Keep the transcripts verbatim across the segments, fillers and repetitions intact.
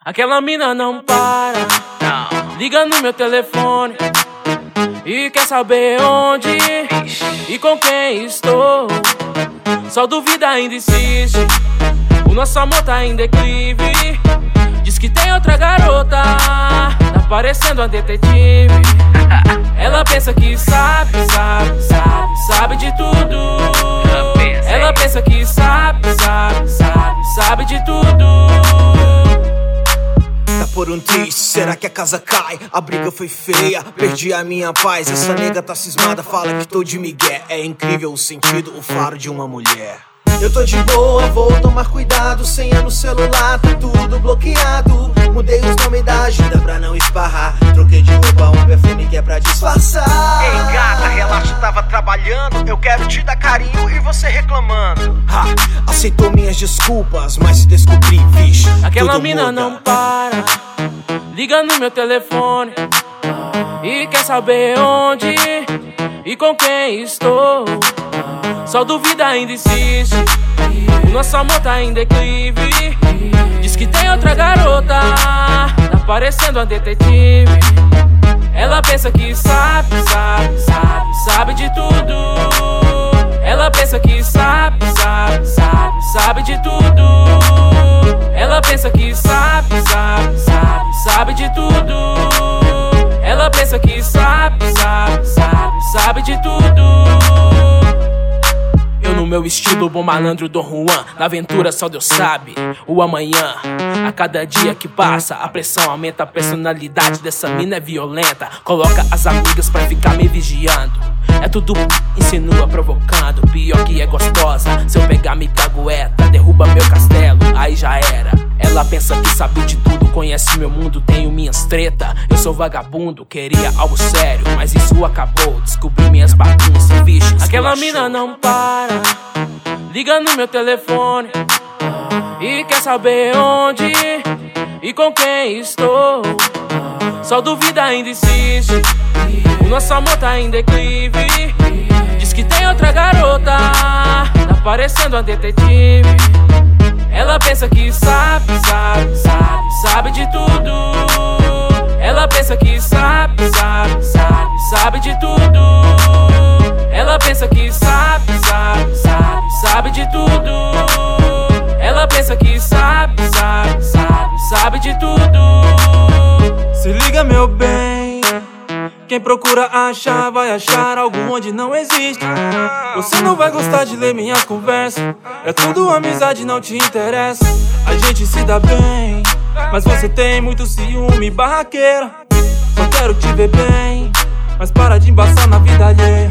Aquela mina não para, não. Liga no meu telefone e quer saber onde e com quem estou. Só duvida, ainda insiste. O nosso amor tá em declive. Diz que tem outra garota, tá parecendo uma detetive. Ela pensa que sabe, sabe, sabe, sabe de tudo. Ela pensa que sabe, sabe, sabe, sabe de tudo. Tá por um triste, será que a casa cai? A briga foi feia, perdi a minha paz. Essa nega tá cismada, fala que tô de migué. É incrível o sentido, o faro de uma mulher. Eu tô de boa, vou tomar cuidado. Senha no celular, tá tudo bloqueado. Mudei os nomes da agenda pra não esparrar. Troquei de roupa, um perfume que é pra disfarçar. Ei gata, relaxa, tava trabalhando. Eu quero te dar carinho e você reclamando. Ha, aceitou minhas desculpas, mas se descobri, vixe, aquela tudo mina muda. não para, liga no meu telefone e quer saber onde e com quem estou. Só duvida, ainda insiste. O nosso amor tá em declive. Diz que tem outra garota, tá parecendo uma detetive. Ela pensa que sabe, sabe, sabe, sabe de tudo. Ela pensa que sabe, sabe, sabe, sabe de tudo. Ela pensa que sabe, sabe, sabe, sabe de tudo. Ela pensa que sabe, sabe, sabe, sabe de tudo. Eu no meu estilo, bom malandro Dom Juan. Na aventura só Deus sabe o amanhã. A cada dia que passa, a pressão aumenta. A personalidade dessa mina é violenta. Coloca as amigas pra ficar me vigiando. É tudo insinua, provocando. Pior que é gostosa. Se eu pegar me cagueta, derruba meu castelo, aí já era. Ela pensa que sabe de tudo, conhece meu mundo, tenho minhas treta. Eu sou vagabundo, queria algo sério, mas isso acabou. Descobri minhas bagunças, bichos. Aquela mina não para, liga no meu telefone e quer saber onde e com quem estou. Só duvida, ainda insiste. O nosso amor tá em declive. Diz que tem outra garota, tá parecendo uma detetive. Ela pensa que sabe, sabe, sabe, sabe de tudo. Ela pensa que sabe, sabe, sabe, sabe de tudo. Ela pensa que sabe, sabe, sabe, sabe de tudo. Ela pensa que sabe, sabe, sabe, sabe de tudo. Se liga, meu bem, quem procura achar vai achar algo onde não existe. Você não vai gostar de ler minhas conversas. É tudo amizade, não te interessa. A gente se dá bem, mas você tem muito ciúme, barraqueira. Só quero te ver bem, mas para de embaçar na vida alheia.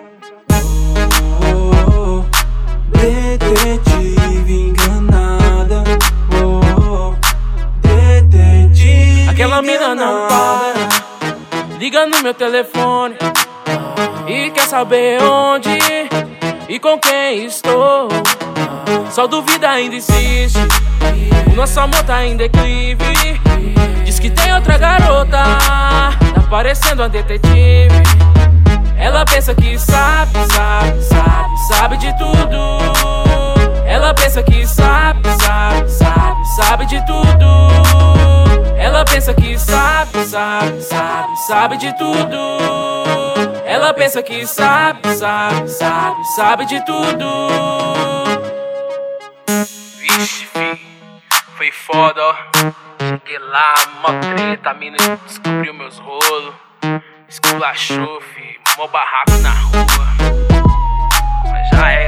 Oh, oh, oh, detetive enganada. Oh, oh, detetive aquela mina não enganada. para, liga no meu telefone e quer saber onde e com quem estou. Só duvida, ainda insiste. O nosso amor tá em declive. Diz que tem outra garota, tá parecendo uma detetive. Ela pensa que sabe, sabe, sabe, sabe de tudo. Ela pensa que sabe, sabe, sabe, sabe de tudo. Ela pensa que sabe, sabe, sabe, sabe de tudo. Ela pensa que sabe, sabe, sabe, sabe de tudo. Vixe, fi, foi foda, ó. Cheguei lá, mó treta, a mina descobriu meus rolos. Esculachou, fi, mó barraco na rua. Mas já é.